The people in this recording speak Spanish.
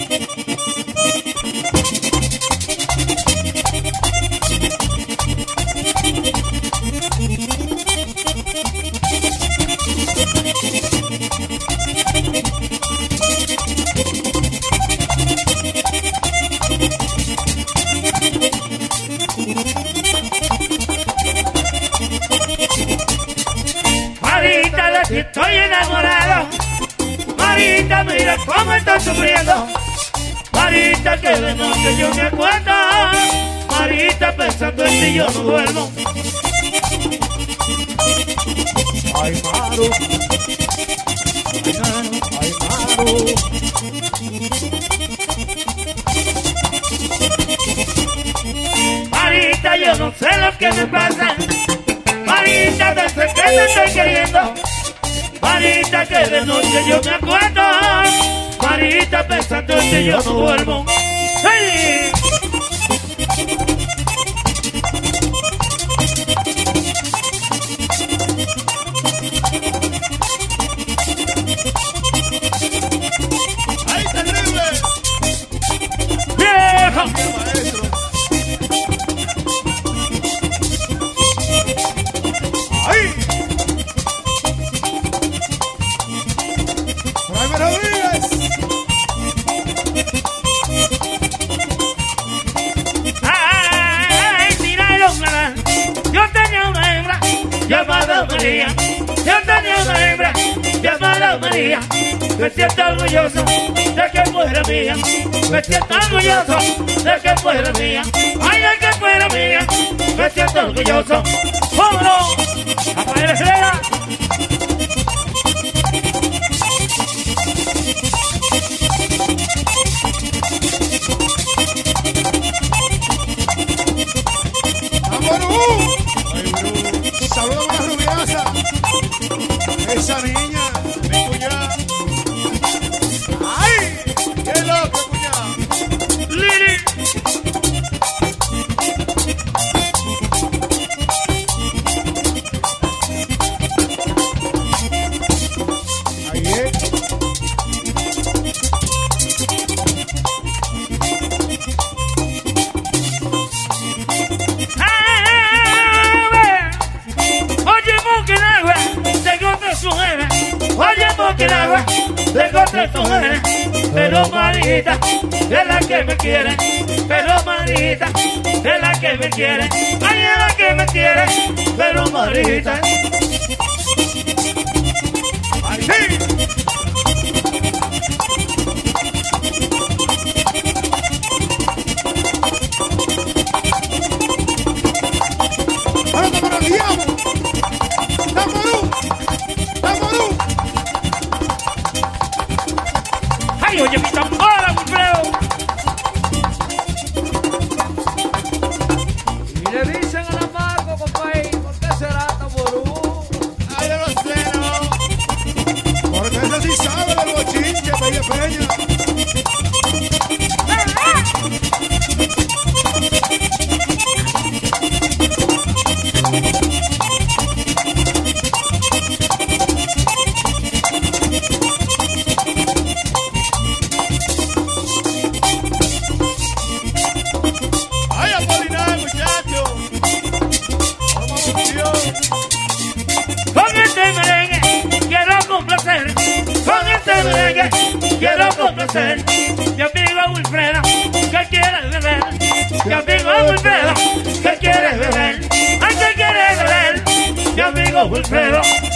Marita, de ti estoy enamorado. Marita, mira cómo estoy sufriendo. Marita, que de noche yo me acuerdo. Marita, pensando en ti yo no duermo. Ay, Maru. Ay, Maru. Marita, yo no sé lo que me pasa. Marita, desde que te estoy queriendo. Marita, que de noche yo me acuerdo. Marita, pensando en ti yo no duermo. ¡Hey! ¡Ay, terrible! ¡Viejo! ¡Ay! ¡Por ahí me lo digas! ¡Ay, míralo, Clara! Yo tenía una hembra llamada María. Yo tenía una hembra llamada María. Me siento orgulloso de que fuera mía. Me siento orgulloso de que fuera mía. ¡Ay, de que fuera mía! Me siento orgulloso. ¡Vámonos! ¡Rafael Herrera! ¡Amorú! ¡Saludos a la rubiasa! ¡Esa niña! ¡Mi cuñada! ¡Ay! ¡Qué loco, cuñada! ¡Lili! ¡Ahí es! Oye, Moquenagua, tengo tres mujeres. Oye, Moquenagua, tengo tres mujeres. Pero Marita es la que me quiere. Pero Marita es la que me quiere. Ay, es la que me quiere. Pero Marita. ¡Ay, sí! ¡Ahora te parodiamos! ¡Tamború! ¡Tamború! Ay, oye, mi tambora, Wilfredo. Y le dicen a la Marco, compadre, ¿por qué será Tamború? ¡Ay, yo no sé, no! Porque ese sí sabe del bochinche, Peña Peña. ¡Ay, Apolinar, muchacho! ¡Vamos a Dios! Con este merengue quiero complacer. Con este merengue quiero complacer. Mi amigo Wilfredo, que quiere beber. Mi amigo Wilfredo, que quiere beber. Ay, que quiere beber. Mi amigo Wilfredo,